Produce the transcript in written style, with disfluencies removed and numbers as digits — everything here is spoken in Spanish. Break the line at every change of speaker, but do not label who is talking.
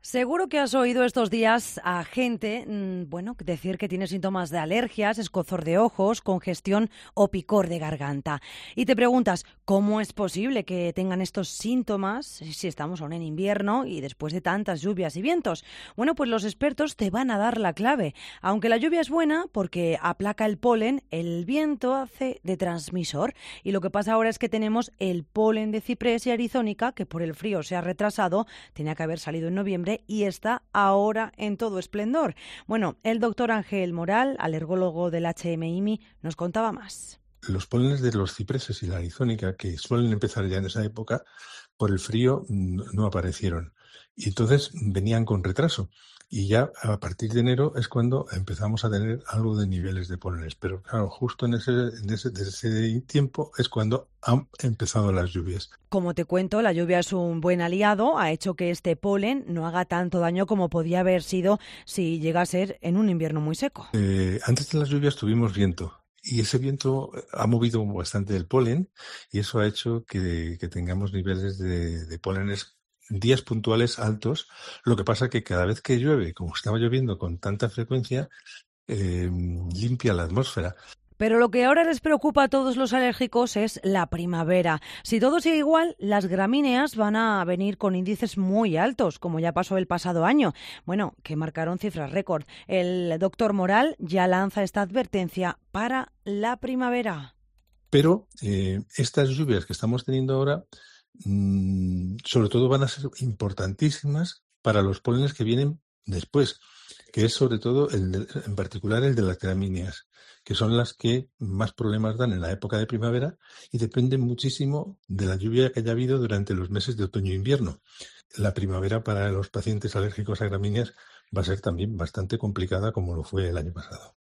Seguro que has oído estos días a gente, decir que tiene síntomas de alergias, escozor de ojos, congestión o picor de garganta. Y te preguntas, ¿cómo es posible que tengan estos síntomas si estamos aún en invierno y después de tantas lluvias y vientos? Bueno, pues los expertos te van a dar la clave. Aunque la lluvia es buena porque aplaca el polen, el viento hace de transmisor. Y lo que pasa ahora es que tenemos el polen de ciprés y arizónica, que por el frío se ha retrasado, tenía que haber salido en noviembre y está ahora en todo esplendor. Bueno, el doctor Ángel Moral, alergólogo del HMIMI, nos contaba más.
Los pólenes de los cipreses y la arizónica, que suelen empezar ya en esa época, por el frío no aparecieron. Y entonces venían con retraso. Y ya a partir de enero es cuando empezamos a tener algo de niveles de pólenes. Pero claro, justo de ese tiempo es cuando han empezado las lluvias.
Como te cuento, la lluvia es un buen aliado, ha hecho que este polen no haga tanto daño como podía haber sido si llega a ser en un invierno muy seco.
Antes de las lluvias tuvimos viento. Y ese viento ha movido bastante el polen y eso ha hecho que tengamos niveles de pólenes días puntuales altos. Lo que pasa que cada vez que llueve, como estaba lloviendo con tanta frecuencia, limpia la atmósfera.
Pero lo que ahora les preocupa a todos los alérgicos es la primavera. Si todo sigue igual, las gramíneas van a venir con índices muy altos, como ya pasó el pasado año. Bueno, que marcaron cifras récord. El doctor Moral ya lanza esta advertencia para la primavera.
Pero estas lluvias que estamos teniendo ahora, sobre todo van a ser importantísimas para los pólenes que vienen después, que es sobre todo, en particular, el de las gramíneas, que son las que más problemas dan en la época de primavera y dependen muchísimo de la lluvia que haya habido durante los meses de otoño e invierno. La primavera para los pacientes alérgicos a gramíneas va a ser también bastante complicada como lo fue el año pasado.